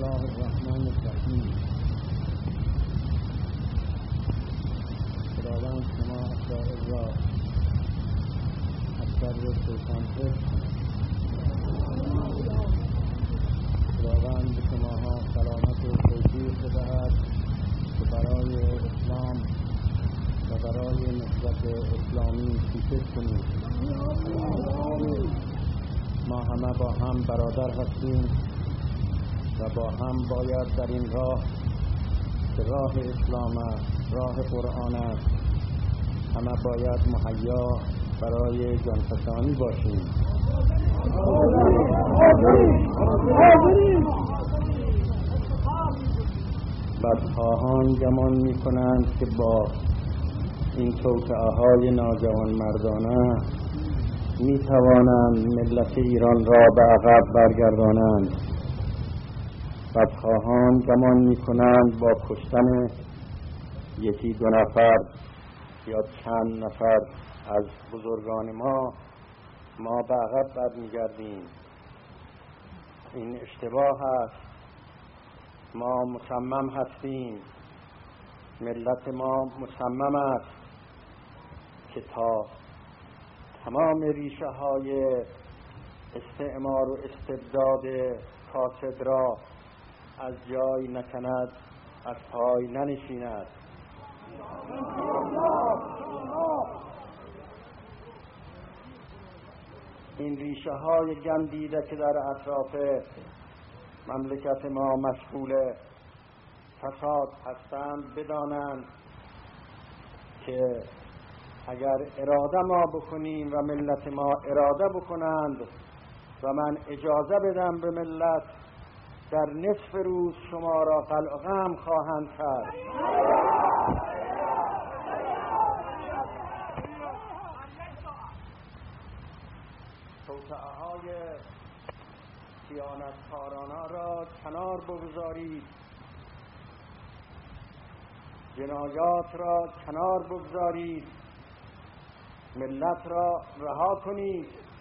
الله الرحمن الرحیم. خداوند شما اسرائیل را از شر شیطان حفظ کند. خداوند به شماها سلامت و توفیق بدهد که برای اسلام و برای نهضت اسلامی کوشش کنید. ما همه با هم برادر هستیم و با هم باید در این راه که راه اسلام است، راه قرآن است، همه باید مهیا برای جانفشانی باشیم. بدخواهان گمان می کنند که با این توطئه‌های ناجوان مردانه می توانند ملت ایران را به عقب برگردانند. بدخواهان گمان می کنند با کشتن یکی دو نفر یا چند نفر از بزرگان ما به عقب برمیگردیم. این اشتباه است. ما مصمم هستیم، ملت ما مصمم است که تا تمام ریشه های استعمار و استبداد فاسد را از جای نکند، از پای ننشیند. این ریشه های گندیده که در اطراف مملکت ما مشغول فساد هستند بدانند که اگر اراده ما بکنیم و ملت ما اراده بکنند و من اجازه بدم به ملت، در نصف روز شما را قلقم خواهند کرد. توطئه‌های خیانتکارانه را کنار بگذارید، جنایات را کنار بگذارید، ملت را رها کنید.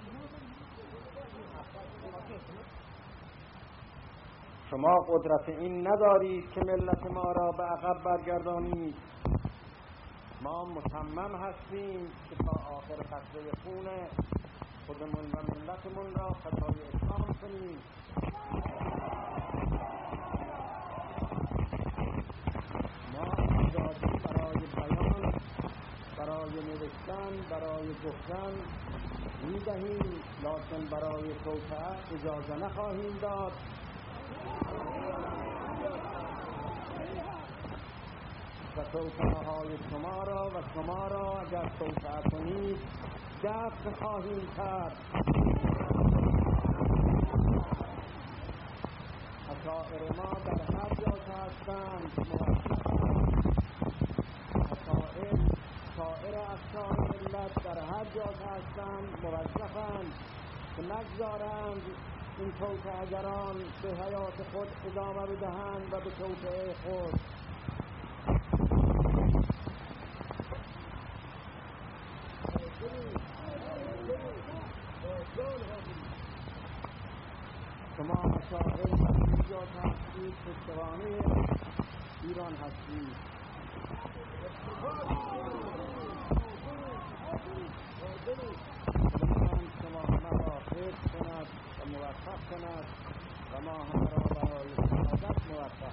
شما قدرت این ندارید که ملت ما را به عقب برگردانید. ما مصمم هستیم که تا آخر قطره خون خودمون و ملتمون را فدای اسلام کنیم. ما آزادی برای بیان، برای نوشتن، برای گفتن میدهیم، لکن برای توطئه اجازه نخواهیم داد. و توطئه‌های شما را اگر توطئه کنید دفع خواهیم کرد. اشاعره ما در هر جا که هستند موفقند. شاعر افکار ملت در هر جا که هستند موظفند که نگذارند این توطئه‌گران به حیات خود ادامه بدهند و به توطئه خود. شما اشاعره در اینجا که هستید پشتوانه ایران هستید. خداوند شما همه را حفظ کند و موفق کند و ما همه را برای شهادت موفق